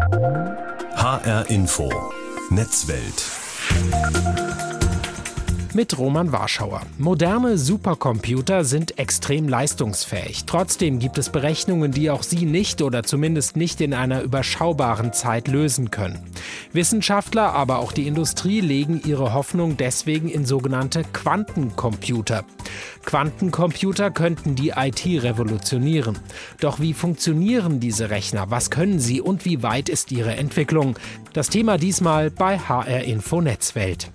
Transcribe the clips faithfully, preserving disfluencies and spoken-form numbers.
H R Info Netzwelt. Mit Roman Warschauer. Moderne Supercomputer sind extrem leistungsfähig. Trotzdem gibt es Berechnungen, die auch sie nicht oder zumindest nicht in einer überschaubaren Zeit lösen können. Wissenschaftler, aber auch die Industrie legen ihre Hoffnung deswegen in sogenannte Quantencomputer. Quantencomputer könnten die I T revolutionieren. Doch wie funktionieren diese Rechner? Was können sie und wie weit ist ihre Entwicklung? Das Thema diesmal bei H R Info Netzwelt.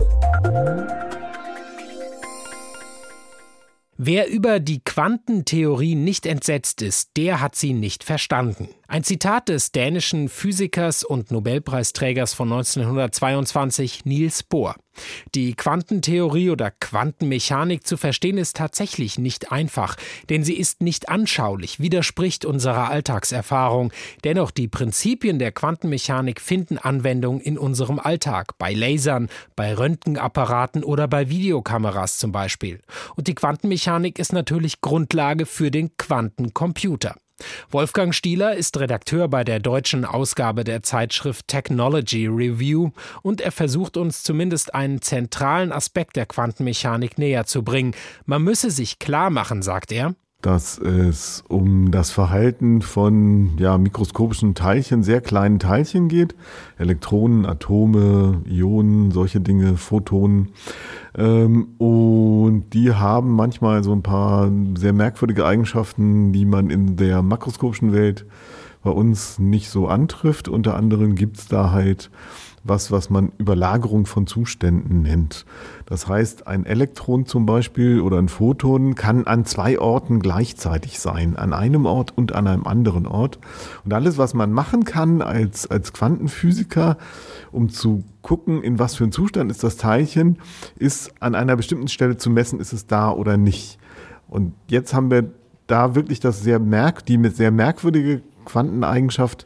Wer über die Quantentheorie nicht entsetzt ist, der hat sie nicht verstanden. Ein Zitat des dänischen Physikers und Nobelpreisträgers von neunzehnhundertzweiundzwanzig, Niels Bohr. Die Quantentheorie oder Quantenmechanik zu verstehen ist tatsächlich nicht einfach, denn sie ist nicht anschaulich, widerspricht unserer Alltagserfahrung. Dennoch, die Prinzipien der Quantenmechanik finden Anwendung in unserem Alltag, bei Lasern, bei Röntgenapparaten oder bei Videokameras zum Beispiel. Und die Quantenmechanik ist natürlich Grundlage für den Quantencomputer. Wolfgang Stieler ist Redakteur bei der deutschen Ausgabe der Zeitschrift Technology Review und er versucht uns zumindest einen zentralen Aspekt der Quantenmechanik näher zu bringen. Man müsse sich klar machen, sagt er, dass es um das Verhalten von ja, mikroskopischen Teilchen, sehr kleinen Teilchen geht. Elektronen, Atome, Ionen, solche Dinge, Photonen. Ähm, und die haben manchmal so ein paar sehr merkwürdige Eigenschaften, die man in der makroskopischen Welt bei uns nicht so antrifft. Unter anderem gibt es da halt was, was man Überlagerung von Zuständen nennt. Das heißt, ein Elektron zum Beispiel oder ein Photon kann an zwei Orten gleichzeitig sein, an einem Ort und an einem anderen Ort. Und alles, was man machen kann als, als Quantenphysiker, um zu gucken, in was für ein Zustand ist das Teilchen, ist an einer bestimmten Stelle zu messen, ist es da oder nicht. Und jetzt haben wir da wirklich das sehr merk, die mit sehr merkwürdige Quanteneigenschaft,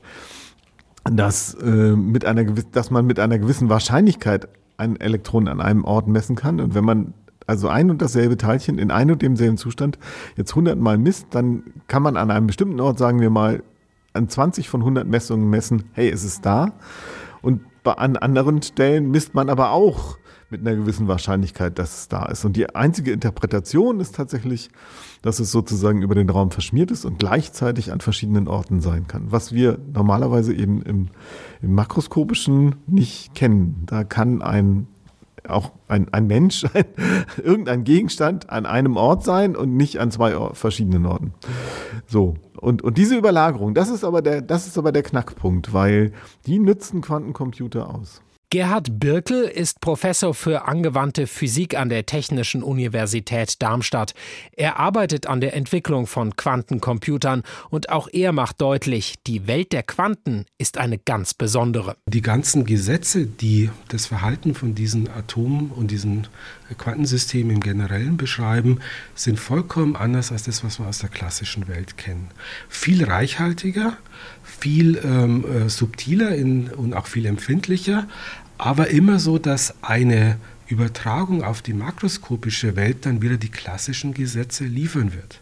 dass, äh, mit einer gewiss, dass man mit einer gewissen Wahrscheinlichkeit ein Elektron an einem Ort messen kann. Und wenn man also ein und dasselbe Teilchen in einem und demselben Zustand jetzt hundert Mal misst, dann kann man an einem bestimmten Ort, sagen wir mal, an zwanzig von hundert Messungen messen, hey, es ist da. Und an anderen Stellen misst man aber auch mit einer gewissen Wahrscheinlichkeit, dass es da ist. Und die einzige Interpretation ist tatsächlich, dass es sozusagen über den Raum verschmiert ist und gleichzeitig an verschiedenen Orten sein kann. Was wir normalerweise eben im, im Makroskopischen nicht kennen. Da kann ein auch ein, ein Mensch, ein, irgendein Gegenstand an einem Ort sein und nicht an zwei Or- verschiedenen Orten. So. Und, und diese Überlagerung, das ist aber der, das ist aber der Knackpunkt, weil die nützen Quantencomputer aus. Gerhard Birkel ist Professor für angewandte Physik an der Technischen Universität Darmstadt. Er arbeitet an der Entwicklung von Quantencomputern und auch er macht deutlich, die Welt der Quanten ist eine ganz besondere. Die ganzen Gesetze, die das Verhalten von diesen Atomen und diesen Quantensystemen im Generellen beschreiben, sind vollkommen anders als das, was wir aus der klassischen Welt kennen. Viel reichhaltiger, viel ähm, äh, subtiler in, und auch viel empfindlicher, aber immer so, dass eine Übertragung auf die makroskopische Welt dann wieder die klassischen Gesetze liefern wird.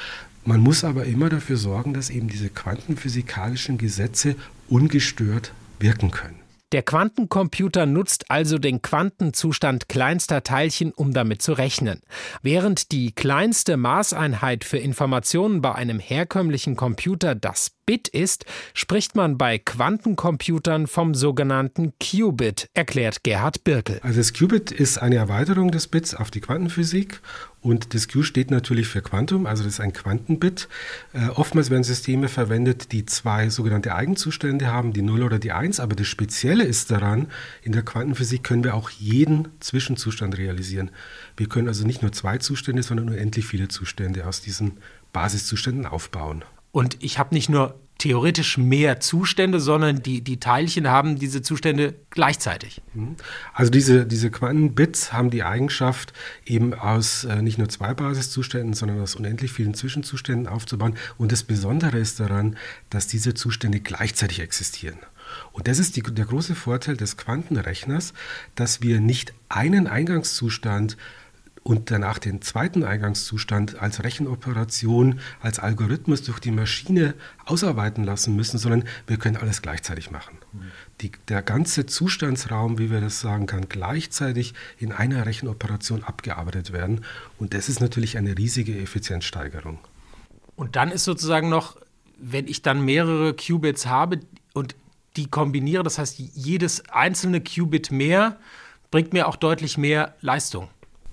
Man muss aber immer dafür sorgen, dass eben diese quantenphysikalischen Gesetze ungestört wirken können. Der Quantencomputer nutzt also den Quantenzustand kleinster Teilchen, um damit zu rechnen. Während die kleinste Maßeinheit für Informationen bei einem herkömmlichen Computer das Bit ist, spricht man bei Quantencomputern vom sogenannten Qubit, erklärt Gerhard Birkel. Also das Qubit ist eine Erweiterung des Bits auf die Quantenphysik und das Q steht natürlich für Quantum, also das ist ein Quantenbit. Äh, oftmals werden Systeme verwendet, die zwei sogenannte Eigenzustände haben, die null oder die eins, aber das Spezielle ist daran, in der Quantenphysik können wir auch jeden Zwischenzustand realisieren. Wir können also nicht nur zwei Zustände, sondern unendlich viele Zustände aus diesen Basiszuständen aufbauen. Und ich habe nicht nur theoretisch mehr Zustände, sondern die, die Teilchen haben diese Zustände gleichzeitig. Also diese, diese Quantenbits haben die Eigenschaft, eben aus äh, nicht nur zwei Basiszuständen, sondern aus unendlich vielen Zwischenzuständen aufzubauen. Und das Besondere ist daran, dass diese Zustände gleichzeitig existieren. Und das ist die, der große Vorteil des Quantenrechners, dass wir nicht einen Eingangszustand und danach den zweiten Eingangszustand als Rechenoperation, als Algorithmus durch die Maschine ausarbeiten lassen müssen, sondern wir können alles gleichzeitig machen. Die, der ganze Zustandsraum, wie wir das sagen, kann gleichzeitig in einer Rechenoperation abgearbeitet werden. Und das ist natürlich eine riesige Effizienzsteigerung. Und dann ist sozusagen noch, wenn ich dann mehrere Qubits habe und die kombiniere, das heißt, jedes einzelne Qubit mehr bringt mir auch deutlich mehr Leistung.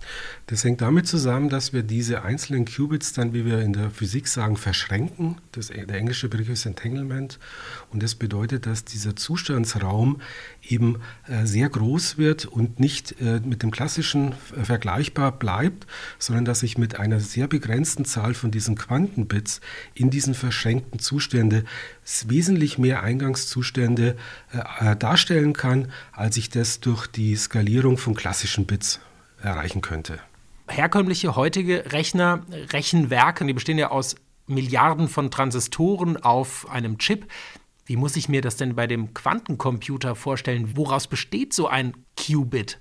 Das hängt damit zusammen, dass wir diese einzelnen Qubits dann, wie wir in der Physik sagen, verschränken. Das, der englische Begriff ist Entanglement. Und das bedeutet, dass dieser Zustandsraum eben äh, sehr groß wird und nicht äh, mit dem klassischen äh, vergleichbar bleibt, sondern dass ich mit einer sehr begrenzten Zahl von diesen Quantenbits in diesen verschränkten Zustände wesentlich mehr Eingangszustände äh, darstellen kann, als ich das durch die Skalierung von klassischen Bits erreichen könnte. Herkömmliche heutige Rechner, Rechenwerke, die bestehen ja aus Milliarden von Transistoren auf einem Chip. Wie muss ich mir das denn bei dem Quantencomputer vorstellen? Woraus besteht so ein Qubit?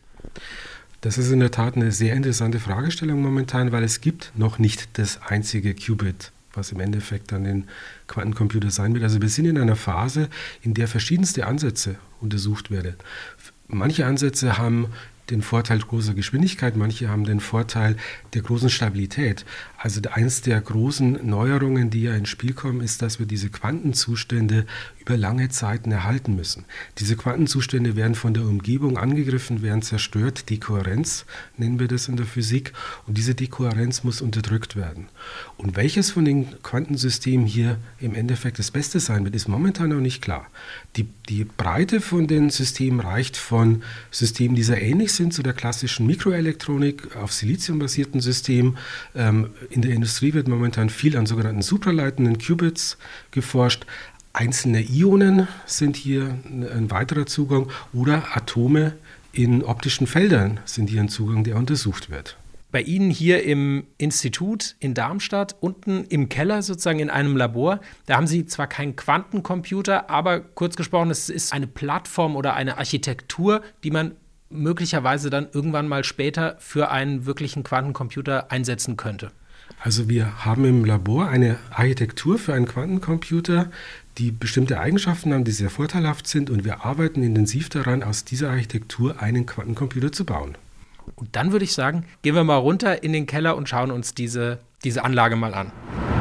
Das ist in der Tat eine sehr interessante Fragestellung momentan, weil es gibt noch nicht das einzige Qubit, was im Endeffekt dann den Quantencomputer sein wird. Also wir sind in einer Phase, in der verschiedenste Ansätze untersucht werden. Manche Ansätze haben den Vorteil großer Geschwindigkeit, manche haben den Vorteil der großen Stabilität. Also eines der großen Neuerungen, die ja ins Spiel kommen, ist, dass wir diese Quantenzustände über lange Zeiten erhalten müssen. Diese Quantenzustände werden von der Umgebung angegriffen, werden zerstört. Dekohärenz nennen wir das in der Physik. Und diese Dekohärenz muss unterdrückt werden. Und welches von den Quantensystemen hier im Endeffekt das Beste sein wird, ist momentan noch nicht klar. Die, die Breite von den Systemen reicht von Systemen, die sehr ähnlich sind zu der klassischen Mikroelektronik, auf Silizium basierten Systemen. Ähm, in der Industrie wird momentan viel an sogenannten supraleitenden Qubits geforscht. Einzelne Ionen sind hier ein weiterer Zugang oder Atome in optischen Feldern sind hier ein Zugang, der untersucht wird. Bei Ihnen hier im Institut in Darmstadt, unten im Keller sozusagen in einem Labor, da haben Sie zwar keinen Quantencomputer, aber kurz gesprochen, es ist eine Plattform oder eine Architektur, die man möglicherweise dann irgendwann mal später für einen wirklichen Quantencomputer einsetzen könnte. Also wir haben im Labor eine Architektur für einen Quantencomputer, die bestimmte Eigenschaften haben, die sehr vorteilhaft sind, und wir arbeiten intensiv daran, aus dieser Architektur einen Quantencomputer zu bauen. Und dann würde ich sagen, gehen wir mal runter in den Keller und schauen uns diese, diese Anlage mal an.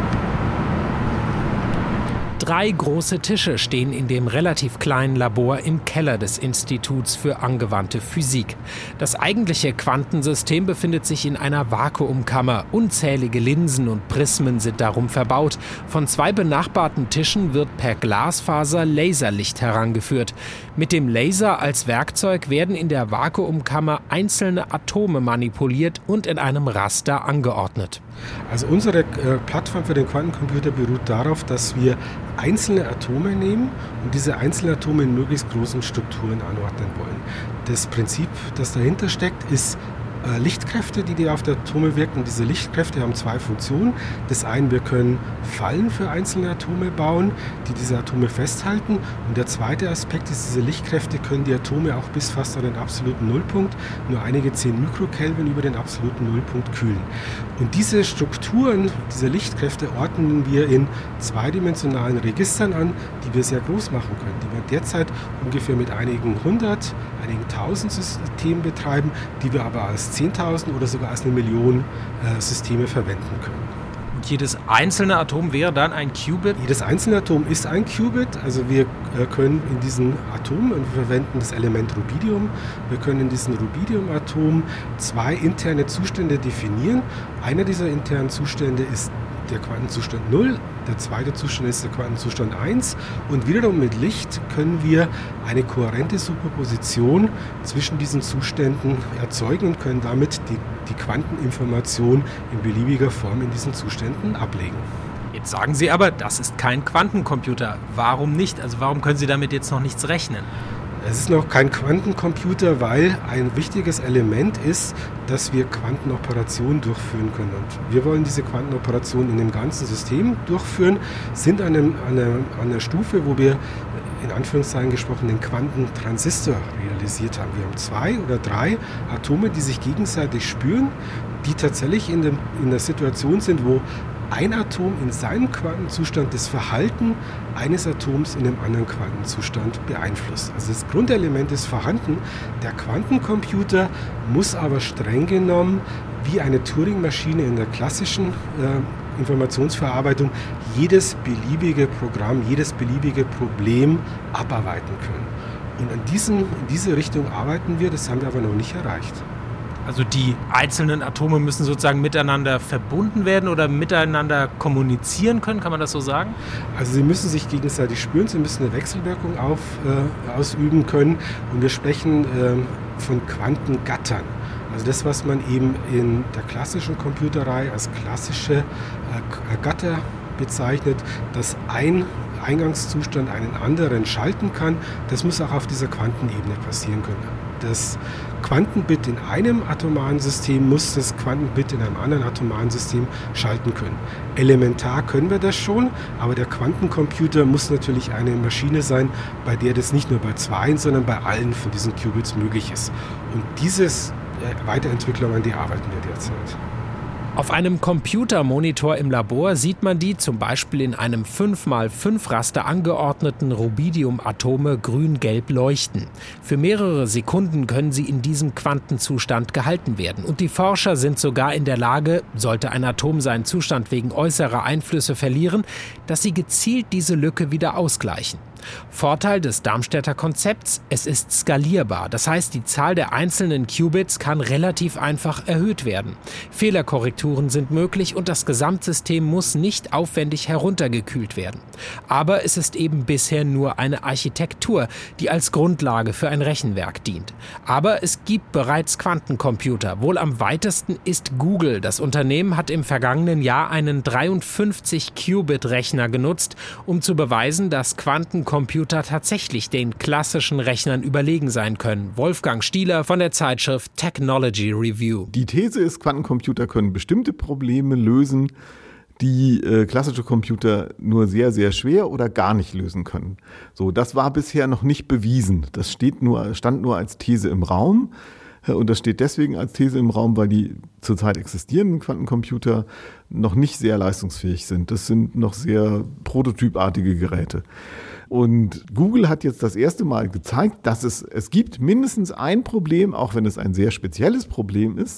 Drei große Tische stehen in dem relativ kleinen Labor im Keller des Instituts für angewandte Physik. Das eigentliche Quantensystem befindet sich in einer Vakuumkammer. Unzählige Linsen und Prismen sind darum verbaut. Von zwei benachbarten Tischen wird per Glasfaser Laserlicht herangeführt. Mit dem Laser als Werkzeug werden in der Vakuumkammer einzelne Atome manipuliert und in einem Raster angeordnet. Also unsere äh, Plattform für den Quantencomputer beruht darauf, dass wir einzelne Atome nehmen und diese einzelnen Atome in möglichst großen Strukturen anordnen wollen. Das Prinzip, das dahinter steckt, ist äh, Lichtkräfte, die, die auf die Atome wirken. Und diese Lichtkräfte haben zwei Funktionen. Das eine, wir können Fallen für einzelne Atome bauen, die diese Atome festhalten. Und der zweite Aspekt ist, diese Lichtkräfte können die Atome auch bis fast an den absoluten Nullpunkt, nur einige zehn Mikrokelvin über den absoluten Nullpunkt kühlen. Und diese Strukturen, diese Lichtkräfte ordnen wir in zweidimensionalen Registern an, die wir sehr groß machen können, die wir derzeit ungefähr mit einigen hundert, einigen tausend Systemen betreiben, die wir aber als zehntausend oder sogar als eine Million äh, Systeme verwenden können. Und jedes einzelne Atom wäre dann ein Qubit? Jedes einzelne Atom ist ein Qubit. Also wir äh, können in diesen Atomen, und wir verwenden das Element Rubidium, wir können in diesen Rubidium-Atomen zwei interne Zustände definieren. Einer dieser internen Zustände ist der Quantenzustand null, der zweite Zustand ist der Quantenzustand eins, und wiederum mit Licht können wir eine kohärente Superposition zwischen diesen Zuständen erzeugen und können damit die, die Quanteninformation in beliebiger Form in diesen Zuständen ablegen. Jetzt sagen Sie aber, das ist kein Quantencomputer. Warum nicht? Also warum können Sie damit jetzt noch nichts rechnen? Es ist noch kein Quantencomputer, weil ein wichtiges Element ist, dass wir Quantenoperationen durchführen können. Und wir wollen diese Quantenoperationen in dem ganzen System durchführen, sind an, einem, an, einer, an einer Stufe, wo wir in Anführungszeichen gesprochen den Quantentransistor realisiert haben. Wir haben zwei oder drei Atome, die sich gegenseitig spüren. die tatsächlich in, dem, in der Situation sind, wo ein Atom in seinem Quantenzustand das Verhalten eines Atoms in einem anderen Quantenzustand beeinflusst. Also das Grundelement ist vorhanden. Der Quantencomputer muss aber streng genommen wie eine Turing-Maschine in der klassischen äh, Informationsverarbeitung jedes beliebige Programm, jedes beliebige Problem abarbeiten können. Und in, diesem, in diese Richtung arbeiten wir, das haben wir aber noch nicht erreicht. Also die einzelnen Atome müssen sozusagen miteinander verbunden werden oder miteinander kommunizieren können, kann man das so sagen? Also sie müssen sich gegenseitig spüren, sie müssen eine Wechselwirkung auf, äh, ausüben können und wir sprechen äh, von Quantengattern. Also das, was man eben in der klassischen Computerei als klassische äh, Gatter bezeichnet, dass ein Eingangszustand einen anderen schalten kann, das muss auch auf dieser Quantenebene passieren können. Das Quantenbit in einem atomaren System muss das Quantenbit in einem anderen atomaren System schalten können. Elementar können wir das schon, aber der Quantencomputer muss natürlich eine Maschine sein, bei der das nicht nur bei zwei, sondern bei allen von diesen Qubits möglich ist. Und diese Weiterentwicklung, an die arbeiten wir derzeit. Auf einem Computermonitor im Labor sieht man die zum Beispiel in einem fünf mal fünf Raster angeordneten Rubidiumatome grün-gelb leuchten. Für mehrere Sekunden können sie in diesem Quantenzustand gehalten werden. Und die Forscher sind sogar in der Lage, sollte ein Atom seinen Zustand wegen äußerer Einflüsse verlieren, dass sie gezielt diese Lücke wieder ausgleichen. Vorteil des Darmstädter Konzepts: Es ist skalierbar. Das heißt, die Zahl der einzelnen Qubits kann relativ einfach erhöht werden. Fehlerkorrekturen sind möglich und das Gesamtsystem muss nicht aufwendig heruntergekühlt werden. Aber es ist eben bisher nur eine Architektur, die als Grundlage für ein Rechenwerk dient. Aber es gibt bereits Quantencomputer. Wohl am weitesten ist Google. Das Unternehmen hat im vergangenen Jahr einen dreiundfünfzig Qubit Rechner genutzt, um zu beweisen, dass Quantencomputer Computer tatsächlich den klassischen Rechnern überlegen sein können. Wolfgang Stieler von der Zeitschrift Technology Review. Die These ist, Quantencomputer können bestimmte Probleme lösen, die äh, klassische Computer nur sehr, sehr schwer oder gar nicht lösen können. So, das war bisher noch nicht bewiesen. Das steht nur, stand nur als These im Raum. Und das steht deswegen als These im Raum, weil die zurzeit existierenden Quantencomputer noch nicht sehr leistungsfähig sind. Das sind noch sehr prototypartige Geräte. Und Google hat jetzt das erste Mal gezeigt, dass es, es gibt mindestens ein Problem, auch wenn es ein sehr spezielles Problem ist,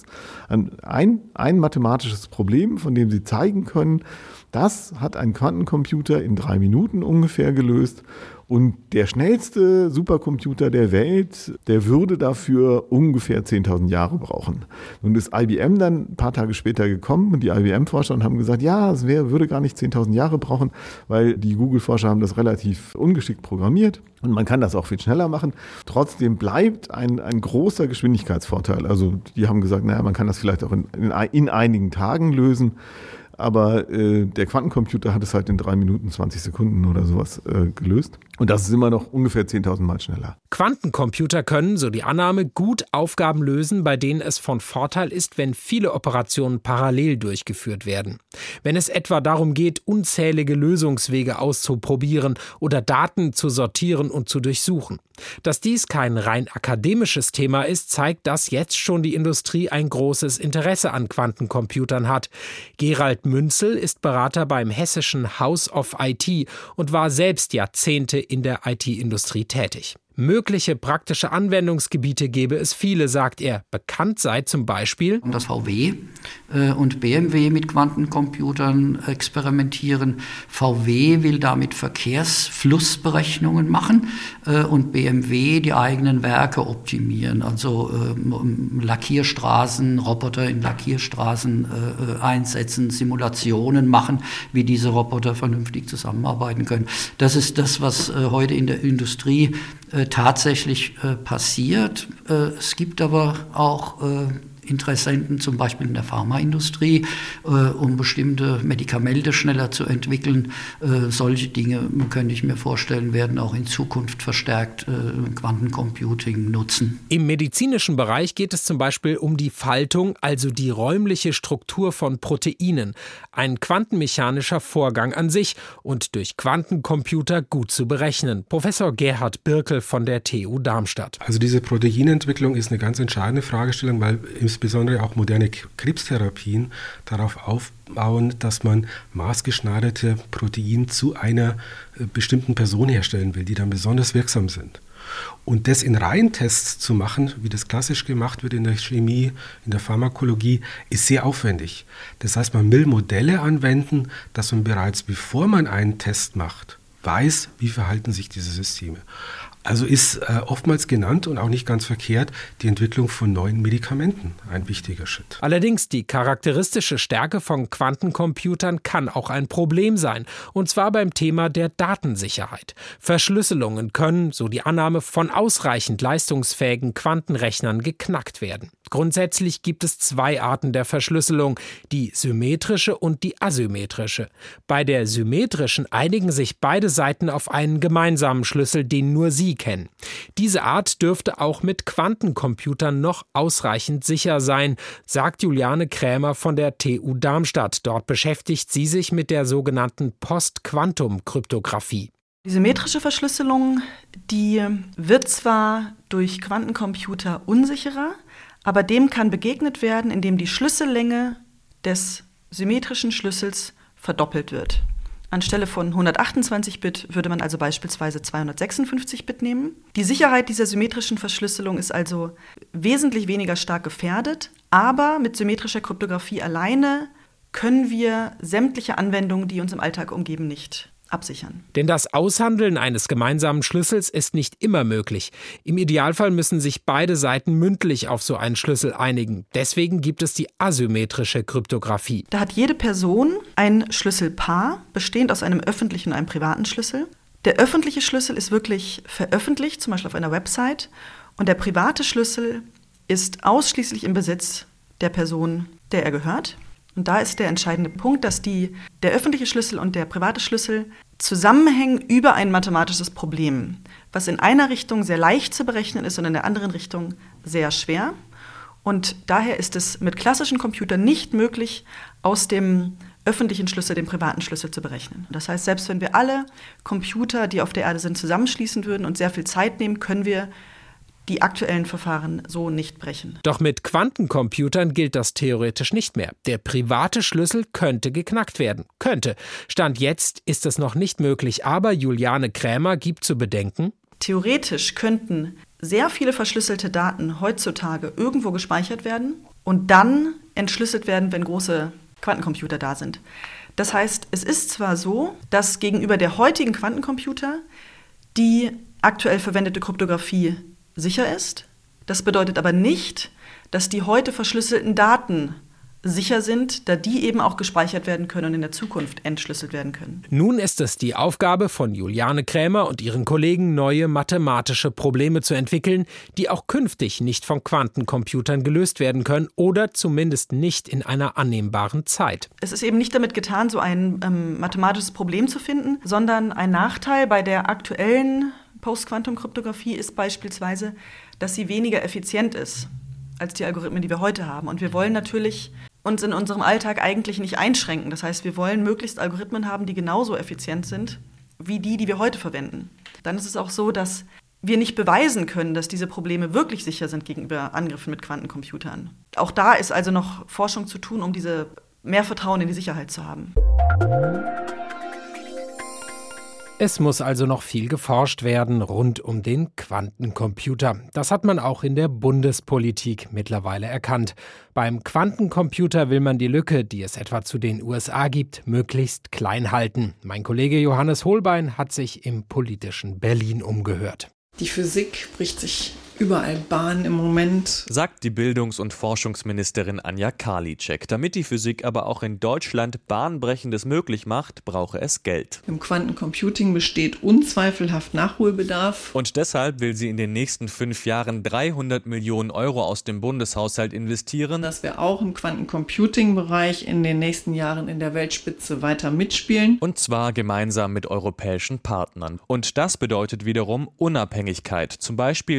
ein, ein mathematisches Problem, von dem sie zeigen können, das hat ein Quantencomputer in drei Minuten ungefähr gelöst. Und der schnellste Supercomputer der Welt, der würde dafür ungefähr zehntausend Jahre brauchen. Nun ist I B M dann ein paar Tage später gekommen und die I B M-Forscher haben gesagt, ja, es wär, würde gar nicht zehntausend Jahre brauchen, weil die Google-Forscher haben das relativ ungeschickt programmiert und man kann das auch viel schneller machen. Trotzdem bleibt ein, ein großer Geschwindigkeitsvorteil. Also die haben gesagt, naja, man kann das vielleicht auch in, in, in einigen Tagen lösen. Aber äh, der Quantencomputer hat es halt in drei Minuten zwanzig Sekunden oder sowas äh, gelöst. Und das ist immer noch ungefähr zehntausend Mal schneller. Quantencomputer können, so die Annahme, gut Aufgaben lösen, bei denen es von Vorteil ist, wenn viele Operationen parallel durchgeführt werden. Wenn es etwa darum geht, unzählige Lösungswege auszuprobieren oder Daten zu sortieren und zu durchsuchen. Dass dies kein rein akademisches Thema ist, zeigt, dass jetzt schon die Industrie ein großes Interesse an Quantencomputern hat. Gerald Münzel ist Berater beim hessischen House of I T und war selbst Jahrzehnte in der I T-Industrie tätig. Mögliche praktische Anwendungsgebiete gäbe es viele, sagt er. Bekannt sei zum Beispiel, dass V W äh, und B M W mit Quantencomputern experimentieren. V W will damit Verkehrsflussberechnungen machen äh, und B M W die eigenen Werke optimieren. Also äh, Lackierstraßen, Roboter in Lackierstraßen äh, einsetzen, Simulationen machen, wie diese Roboter vernünftig zusammenarbeiten können. Das ist das, was äh, heute in der Industrie äh, tatsächlich äh, passiert. Äh, es gibt aber auch äh, Interessenten, zum Beispiel in der Pharmaindustrie, äh, um bestimmte Medikamente schneller zu entwickeln. Äh, solche Dinge, könnte ich mir vorstellen, werden auch in Zukunft verstärkt äh, Quantencomputing nutzen. Im medizinischen Bereich geht es zum Beispiel um die Faltung, also die räumliche Struktur von Proteinen. Ein quantenmechanischer Vorgang an sich und durch Quantencomputer gut zu berechnen. Professor Gerhard Birkel von der T U Darmstadt. Also diese Proteinentwicklung ist eine ganz entscheidende Fragestellung, weil insbesondere auch moderne Krebstherapien darauf aufbauen, dass man maßgeschneiderte Proteine zu einer bestimmten Person herstellen will, die dann besonders wirksam sind. Und das in Reihentests zu machen, wie das klassisch gemacht wird in der Chemie, in der Pharmakologie, ist sehr aufwendig. Das heißt, man will Modelle anwenden, dass man bereits bevor man einen Test macht, weiß, wie verhalten sich diese Systeme. Also ist äh, oftmals genannt und auch nicht ganz verkehrt die Entwicklung von neuen Medikamenten ein wichtiger Schritt. Allerdings, die charakteristische Stärke von Quantencomputern kann auch ein Problem sein. Und zwar beim Thema der Datensicherheit. Verschlüsselungen können, so die Annahme, von ausreichend leistungsfähigen Quantenrechnern geknackt werden. Grundsätzlich gibt es zwei Arten der Verschlüsselung, die symmetrische und die asymmetrische. Bei der symmetrischen einigen sich beide Seiten auf einen gemeinsamen Schlüssel, den nur sie kennen. Diese Art dürfte auch mit Quantencomputern noch ausreichend sicher sein, sagt Juliane Krämer von der T U Darmstadt. Dort beschäftigt sie sich mit der sogenannten Post-Quantum-Kryptographie. Die symmetrische Verschlüsselung, die wird zwar durch Quantencomputer unsicherer, aber dem kann begegnet werden, indem die Schlüssellänge des symmetrischen Schlüssels verdoppelt wird. Anstelle von hundertachtundzwanzig Bit würde man also beispielsweise zweihundertsechsundfünfzig Bit nehmen. Die Sicherheit dieser symmetrischen Verschlüsselung ist also wesentlich weniger stark gefährdet, aber mit symmetrischer Kryptographie alleine können wir sämtliche Anwendungen, die uns im Alltag umgeben, nicht absichern. Denn das Aushandeln eines gemeinsamen Schlüssels ist nicht immer möglich. Im Idealfall müssen sich beide Seiten mündlich auf so einen Schlüssel einigen. Deswegen gibt es die asymmetrische Kryptographie. Da hat jede Person ein Schlüsselpaar, bestehend aus einem öffentlichen und einem privaten Schlüssel. Der öffentliche Schlüssel ist wirklich veröffentlicht, zum Beispiel auf einer Website. Und der private Schlüssel ist ausschließlich im Besitz der Person, der er gehört. Und da ist der entscheidende Punkt, dass die, der öffentliche Schlüssel und der private Schlüssel zusammenhängen über ein mathematisches Problem, was in einer Richtung sehr leicht zu berechnen ist und in der anderen Richtung sehr schwer. Und daher ist es mit klassischen Computern nicht möglich, aus dem öffentlichen Schlüssel den privaten Schlüssel zu berechnen. Das heißt, selbst wenn wir alle Computer, die auf der Erde sind, zusammenschließen würden und sehr viel Zeit nehmen, können wir die aktuellen Verfahren so nicht brechen. Doch mit Quantencomputern gilt das theoretisch nicht mehr. Der private Schlüssel könnte geknackt werden. Könnte. Stand jetzt ist es noch nicht möglich, aber Juliane Krämer gibt zu bedenken: Theoretisch könnten sehr viele verschlüsselte Daten heutzutage irgendwo gespeichert werden und dann entschlüsselt werden, wenn große Quantencomputer da sind. Das heißt, es ist zwar so, dass gegenüber der heutigen Quantencomputer die aktuell verwendete Kryptographie sicher ist. Das bedeutet aber nicht, dass die heute verschlüsselten Daten sicher sind, da die eben auch gespeichert werden können und in der Zukunft entschlüsselt werden können. Nun ist es die Aufgabe von Juliane Krämer und ihren Kollegen, neue mathematische Probleme zu entwickeln, die auch künftig nicht von Quantencomputern gelöst werden können oder zumindest nicht in einer annehmbaren Zeit. Es ist eben nicht damit getan, so ein ähm, mathematisches Problem zu finden, sondern ein Nachteil bei der aktuellen Post-Quantum-Kryptographie ist beispielsweise, dass sie weniger effizient ist als die Algorithmen, die wir heute haben. Und wir wollen natürlich uns in unserem Alltag eigentlich nicht einschränken. Das heißt, wir wollen möglichst Algorithmen haben, die genauso effizient sind wie die, die wir heute verwenden. Dann ist es auch so, dass wir nicht beweisen können, dass diese Probleme wirklich sicher sind gegenüber Angriffen mit Quantencomputern. Auch da ist also noch Forschung zu tun, um diese mehr Vertrauen in die Sicherheit zu haben. Es muss also noch viel geforscht werden rund um den Quantencomputer. Das hat man auch in der Bundespolitik mittlerweile erkannt. Beim Quantencomputer will man die Lücke, die es etwa zu den U S A gibt, möglichst klein halten. Mein Kollege Johannes Holbein hat sich im politischen Berlin umgehört. Die Physik bricht sich überall Bahn im Moment, sagt die Bildungs- und Forschungsministerin Anja Karliczek. Damit die Physik aber auch in Deutschland Bahnbrechendes möglich macht, brauche es Geld. Im Quantencomputing besteht unzweifelhaft Nachholbedarf. Und deshalb will sie in den nächsten fünf Jahren dreihundert Millionen Euro aus dem Bundeshaushalt investieren, dass wir auch im Quantencomputing-Bereich in den nächsten Jahren in der Weltspitze weiter mitspielen. Und zwar gemeinsam mit europäischen Partnern. Und das bedeutet wiederum Unabhängigkeit, zum Beispiel von U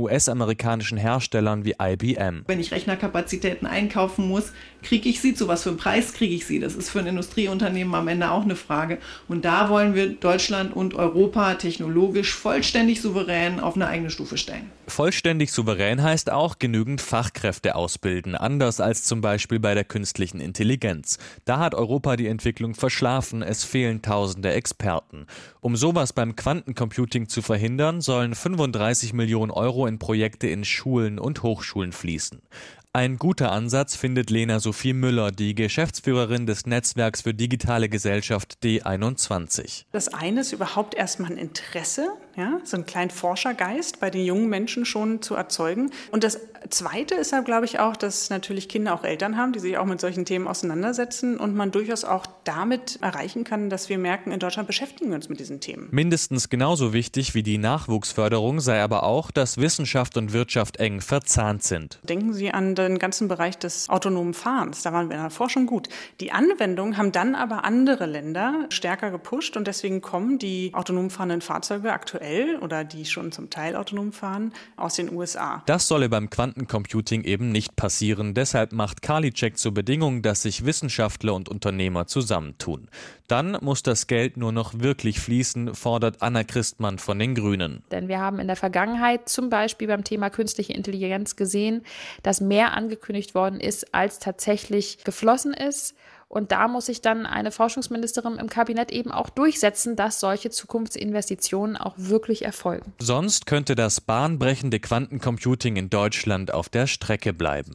S-amerikanischen Herstellern wie I B M. Wenn ich Rechnerkapazitäten einkaufen muss, kriege ich sie, zu was für einem Preis kriege ich sie? Das ist für ein Industrieunternehmen am Ende auch eine Frage. Und da wollen wir Deutschland und Europa technologisch vollständig souverän auf eine eigene Stufe stellen. Vollständig souverän heißt auch genügend Fachkräfte ausbilden, anders als zum Beispiel bei der künstlichen Intelligenz. Da hat Europa die Entwicklung verschlafen, es fehlen tausende Experten. Um sowas beim Quantencomputing zu verhindern, sollen fünfunddreißig Millionen Euro in Projekte in Schulen und Hochschulen fließen. Ein guter Ansatz findet Lena Sophie Müller, die Geschäftsführerin des Netzwerks für digitale Gesellschaft D einundzwanzig. Das eine ist überhaupt erstmal ein Interesse, ja, so einen kleinen Forschergeist bei den jungen Menschen schon zu erzeugen. Und das Zweite ist ja, glaube ich, auch, dass natürlich Kinder auch Eltern haben, die sich auch mit solchen Themen auseinandersetzen und man durchaus auch damit erreichen kann, dass wir merken, in Deutschland beschäftigen wir uns mit diesen Themen. Mindestens genauso wichtig wie die Nachwuchsförderung sei aber auch, dass Wissenschaft und Wirtschaft eng verzahnt sind. Denken Sie an den ganzen Bereich des autonomen Fahrens. Da waren wir in der Forschung gut. Die Anwendung haben dann aber andere Länder stärker gepusht und deswegen kommen die autonom fahrenden Fahrzeuge aktuell oder die schon zum Teil autonom fahren aus den U S A. Das solle beim Quantencomputing eben nicht passieren. Deshalb macht Karliczek zur Bedingung, dass sich Wissenschaftler und Unternehmer zusammentun. Dann muss das Geld nur noch wirklich fließen, fordert Anna Christmann von den Grünen. Denn wir haben in der Vergangenheit zum Beispiel beim Thema künstliche Intelligenz gesehen, dass mehr angekündigt worden ist, als tatsächlich geflossen ist. Und da muss sich dann eine Forschungsministerin im Kabinett eben auch durchsetzen, dass solche Zukunftsinvestitionen auch wirklich erfolgen. Sonst könnte das bahnbrechende Quantencomputing in Deutschland auf der Strecke bleiben.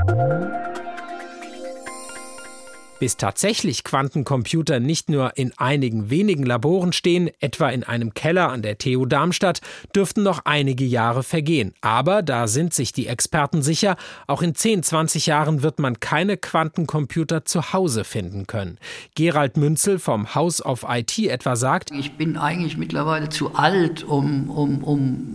Bis tatsächlich Quantencomputer nicht nur in einigen wenigen Laboren stehen, etwa in einem Keller an der T U Darmstadt, dürften noch einige Jahre vergehen. Aber da sind sich die Experten sicher, auch in zehn, zwanzig Jahren wird man keine Quantencomputer zu Hause finden können. Gerald Münzel vom House of I T etwa sagt: Ich bin eigentlich mittlerweile zu alt, um, um,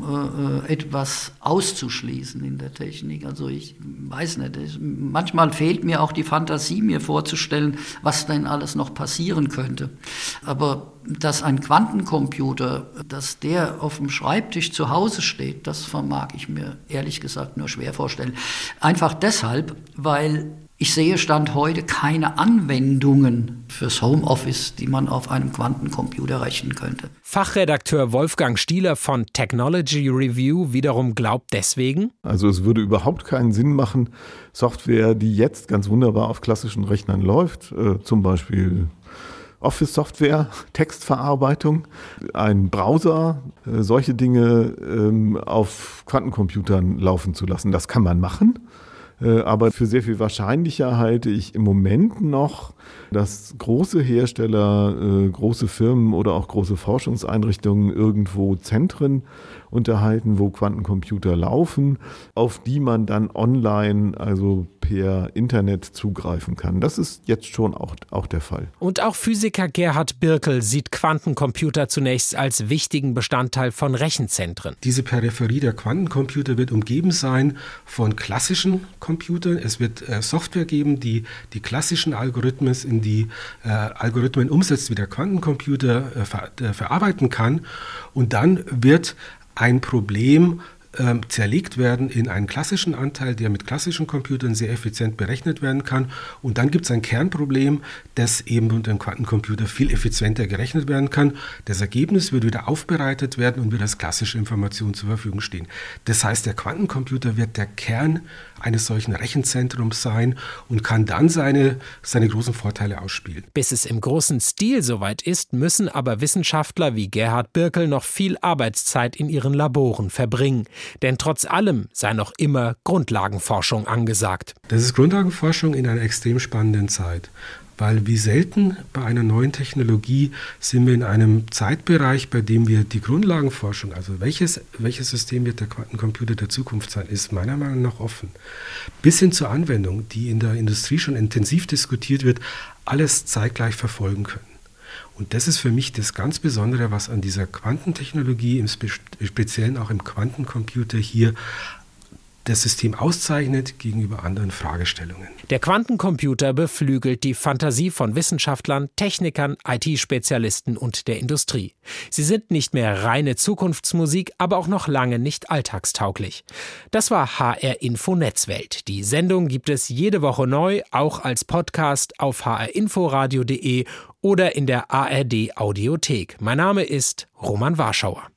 um äh, etwas auszuschließen in der Technik. Also ich weiß nicht, ich, manchmal fehlt mir auch die Fantasie, mir vorzustellen, was denn alles noch passieren könnte. Aber dass ein Quantencomputer, dass der auf dem Schreibtisch zu Hause steht, das vermag ich mir ehrlich gesagt nur schwer vorstellen. Einfach deshalb, weil ich sehe Stand heute keine Anwendungen fürs Homeoffice, die man auf einem Quantencomputer rechnen könnte. Fachredakteur Wolfgang Stieler von Technology Review wiederum glaubt deswegen: Also es würde überhaupt keinen Sinn machen, Software, die jetzt ganz wunderbar auf klassischen Rechnern läuft, äh, zum Beispiel Office-Software, Textverarbeitung, ein Browser, äh, solche Dinge ähm, auf Quantencomputern laufen zu lassen. Das kann man machen. Aber für sehr viel wahrscheinlicher halte ich im Moment noch, dass große Hersteller, große Firmen oder auch große Forschungseinrichtungen irgendwo Zentren unterhalten, wo Quantencomputer laufen, auf die man dann online, also per Internet zugreifen kann. Das ist jetzt schon auch, auch der Fall. Und auch Physiker Gerhard Birkel sieht Quantencomputer zunächst als wichtigen Bestandteil von Rechenzentren. Diese Peripherie der Quantencomputer wird umgeben sein von klassischen Computern. Es wird äh, Software geben, die die klassischen Algorithmen in die äh, Algorithmen umsetzt, wie der Quantencomputer äh, ver- äh, verarbeiten kann. Und dann wird ein Problem äh, zerlegt werden in einen klassischen Anteil, der mit klassischen Computern sehr effizient berechnet werden kann. Und dann gibt es ein Kernproblem, das eben unter dem Quantencomputer viel effizienter gerechnet werden kann. Das Ergebnis wird wieder aufbereitet werden und wird als klassische Information zur Verfügung stehen. Das heißt, der Quantencomputer wird der Kern eines solchen Rechenzentrums sein und kann dann seine, seine großen Vorteile ausspielen. Bis es im großen Stil soweit ist, müssen aber Wissenschaftler wie Gerhard Birkel noch viel Arbeitszeit in ihren Laboren verbringen. Denn trotz allem sei noch immer Grundlagenforschung angesagt. Das ist Grundlagenforschung in einer extrem spannenden Zeit. Weil wie selten bei einer neuen Technologie sind wir in einem Zeitbereich, bei dem wir die Grundlagenforschung, also welches, welches System wird der Quantencomputer der Zukunft sein, ist meiner Meinung nach offen. Bis hin zur Anwendung, die in der Industrie schon intensiv diskutiert wird, alles zeitgleich verfolgen können. Und das ist für mich das ganz Besondere, was an dieser Quantentechnologie, im Spe- Speziellen auch im Quantencomputer hier das System auszeichnet gegenüber anderen Fragestellungen. Der Quantencomputer beflügelt die Fantasie von Wissenschaftlern, Technikern, I T-Spezialisten und der Industrie. Sie sind nicht mehr reine Zukunftsmusik, aber auch noch lange nicht alltagstauglich. Das war H R Info Netzwelt. Die Sendung gibt es jede Woche neu, auch als Podcast auf h r inforadio punkt d e oder in der A R D Audiothek. Mein Name ist Roman Warschauer.